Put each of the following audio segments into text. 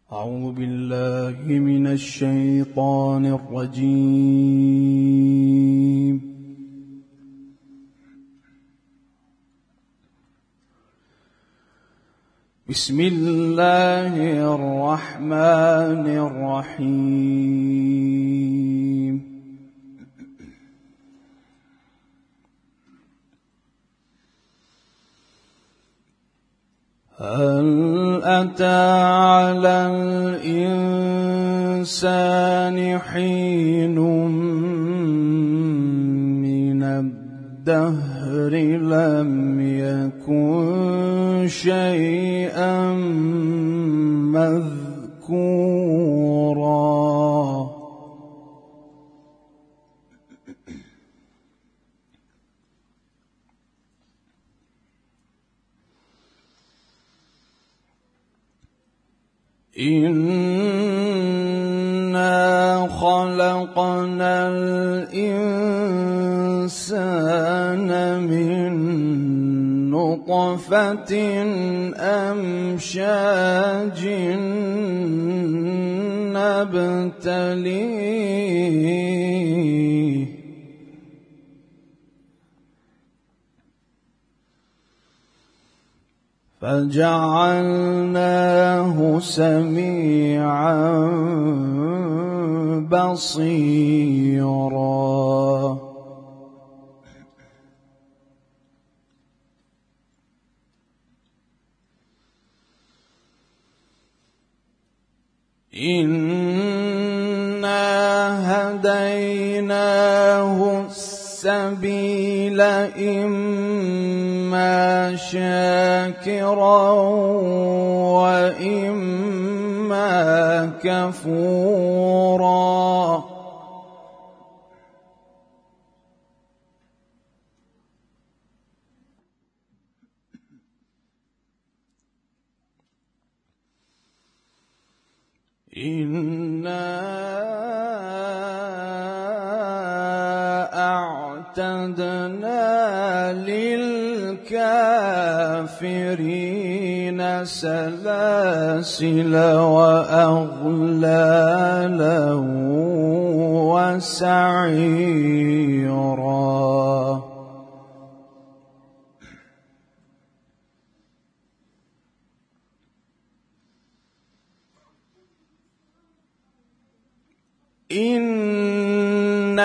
أعوذ بالله من الشيطان الرجيم. بسم الله الرحمن الرحيم. هل أتى على الإنسان حين من الدهر لم يكن شيئا مذكورا. إنا خلقنا الإنسان من نطفة أمشاج نبتليه فجعلناه سميعا بصيرا. إنا هديناه السبيل إما شاكرا وإما كفورا. إنا أعتدنا للكافرين سلاسل وأغلالا وسعيرا. إن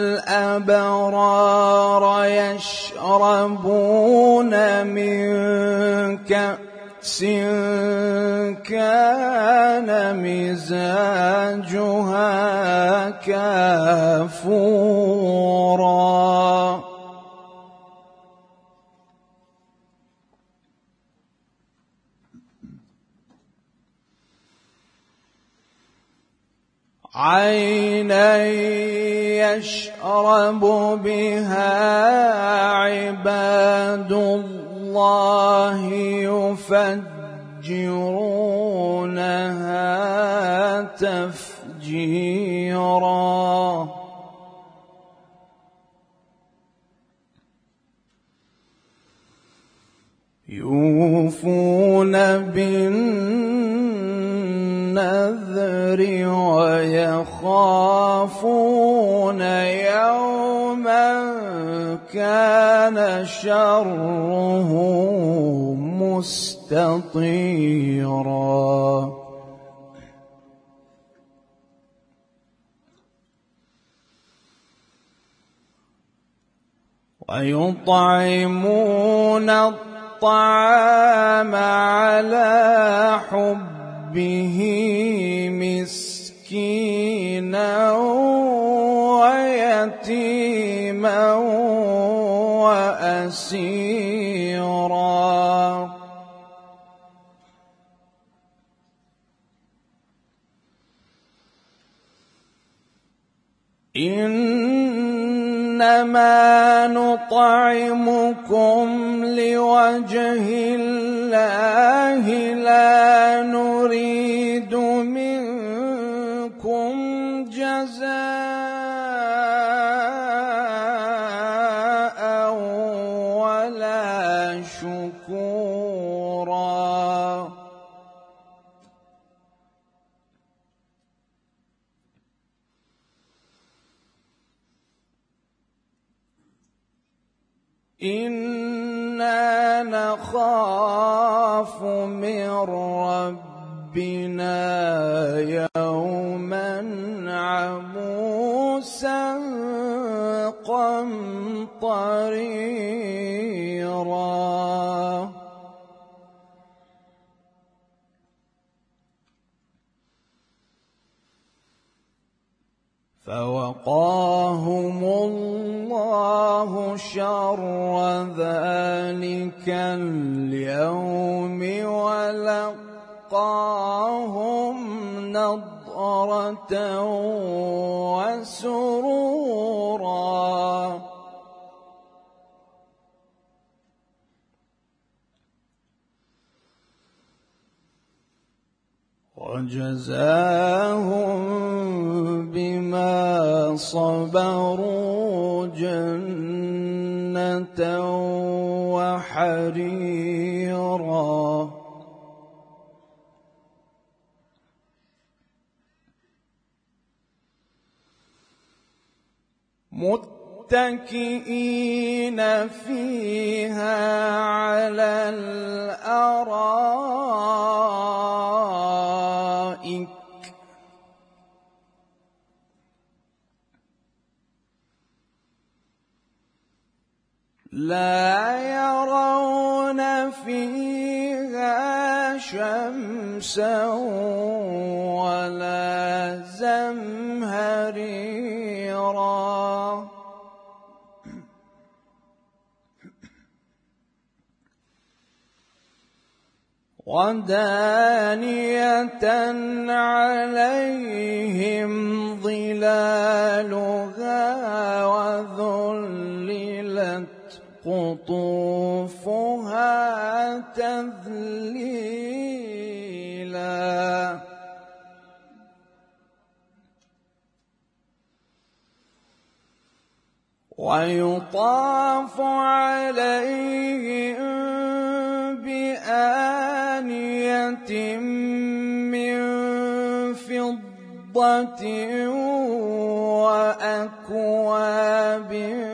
الأبرار يشربون من كأس كان مزاجها كافورا. عينا يشرب بها عباد الله يفجرونها تفجيرا. يوفون بالنذر ويخافون يوما كان شره مستطيرا. ويطعمون الطعام على حبه مسكينا ويتيما وأسيرا. إنما نطعمكم لوجه الله لا نريد منكم جزاء ولا شكورا. إنا نخاف من ربنا يوما عبوسا قمطريرا فوقاهم الله شر ذلك اليوم ولقاهم نضرة وسرورا وجزاهم بما صبروا جنة وحريرا متكئين فيها على الأرائك لا يرون فيها شمسا ولا زمهريرا ودانية عليهم ظلالها وذللت قطوفها تذليلا ويطاف عليهم بآنية من فضة وأكواب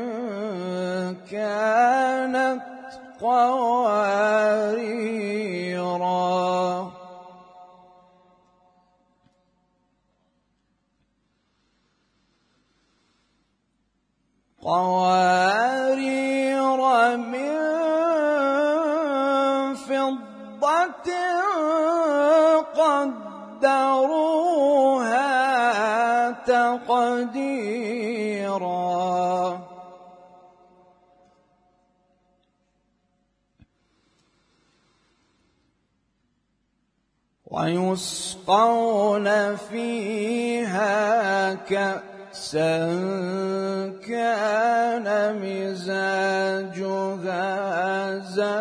كانت قواريرا من فضة قدروها تقديرا ويسقون فيها كأسا كان مزاجها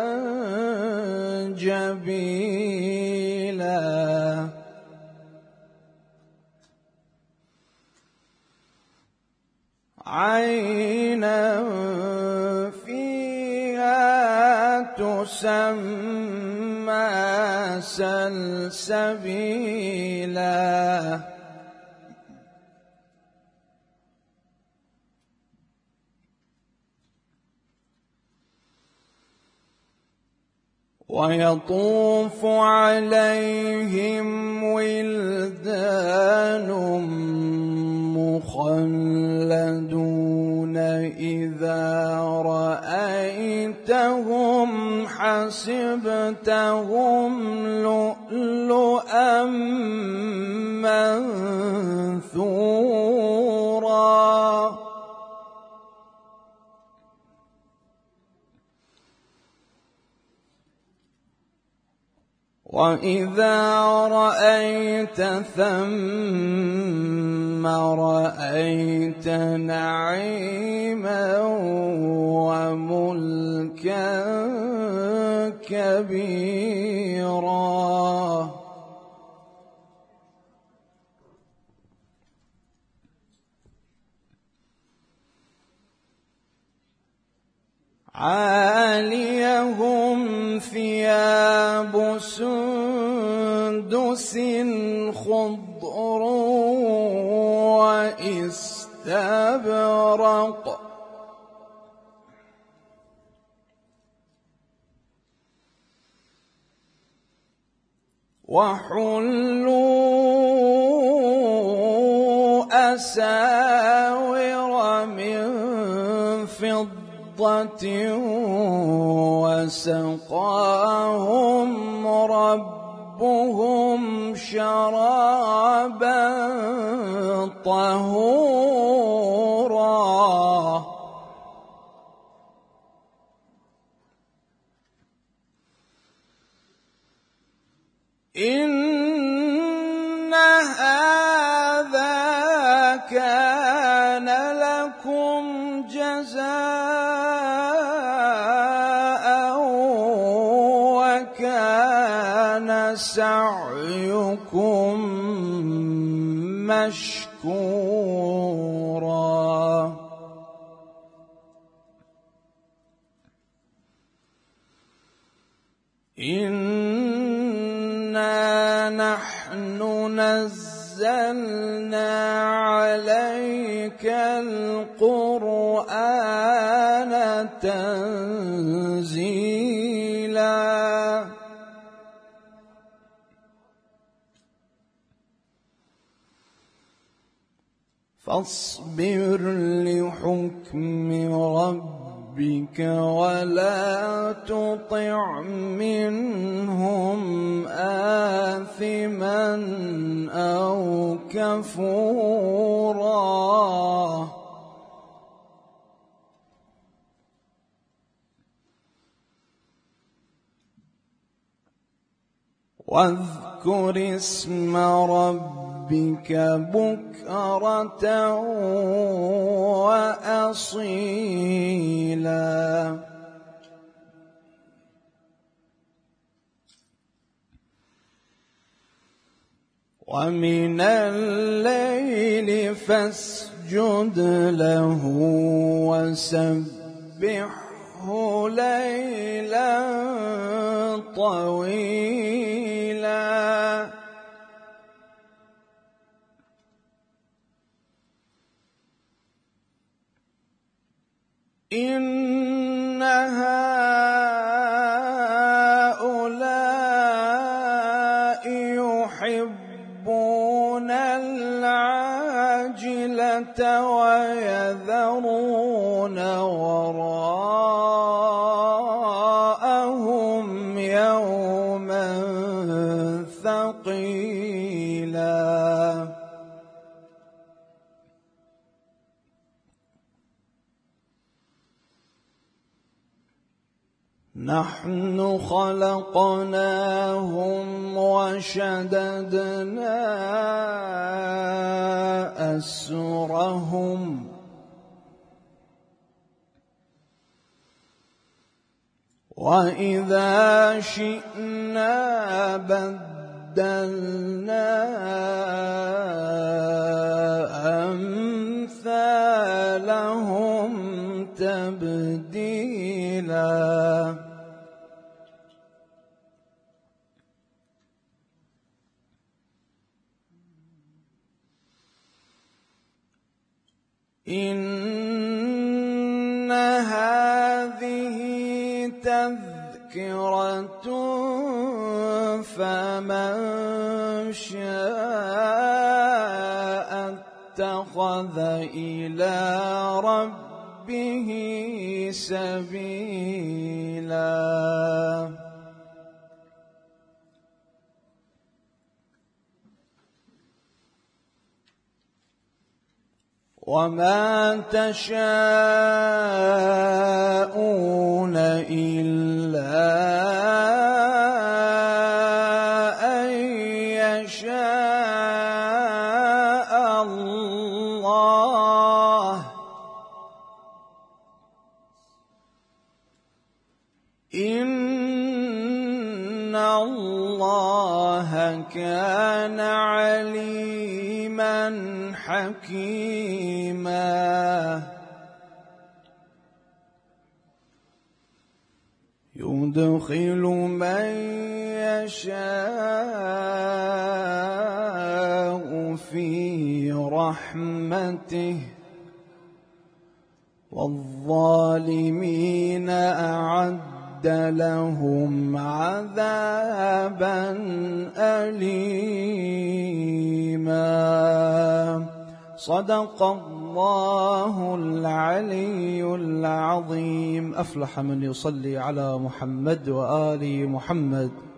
زنجبيلا عينا فيها تسمى سلسبيلا ويطوف عليهم ولدان مخلدون إذا رأيتهم حسبتهم لؤلؤا منثورا وإذا رأيت ثم رأيت نعيما وملكا كبيرا عاليهم ثياب سندس خضر واستبرق وحلوا أساور من فضة وسقاهم ربهم شرابا طهورا. إن هذا كان لكم جزاء وكان سعيكم مشكورا. إنا نحن نزلنا عليك القرآن تنزيلا. فاصبر لحكم ربك ولا تطع منهم آثما أو كفورا. واذكر اسم ربك بكرة وأصيلا. ومن الليل فاسجد له وسبحه ليلا طويلا. إن هؤلاء يحبون العاجلة ويذرون وراءهم يوما ثقيلا. نحن خلقناهم وشددنا أسرهم وإذا شئنا بدلنا أمثالهم تبديلا. إن هذه تذكرة فمن شاء اتخذ إلى ربه سبيلا. وما تشاءون إلا أن يشاء الله. إن الله كان عليما حكيما. يدخل من يشاء في رحمته والظالمين أعد وأعد لهم عذابا أليما. صدق الله العلي العظيم. أفلح من يصلي على محمد وآل محمد.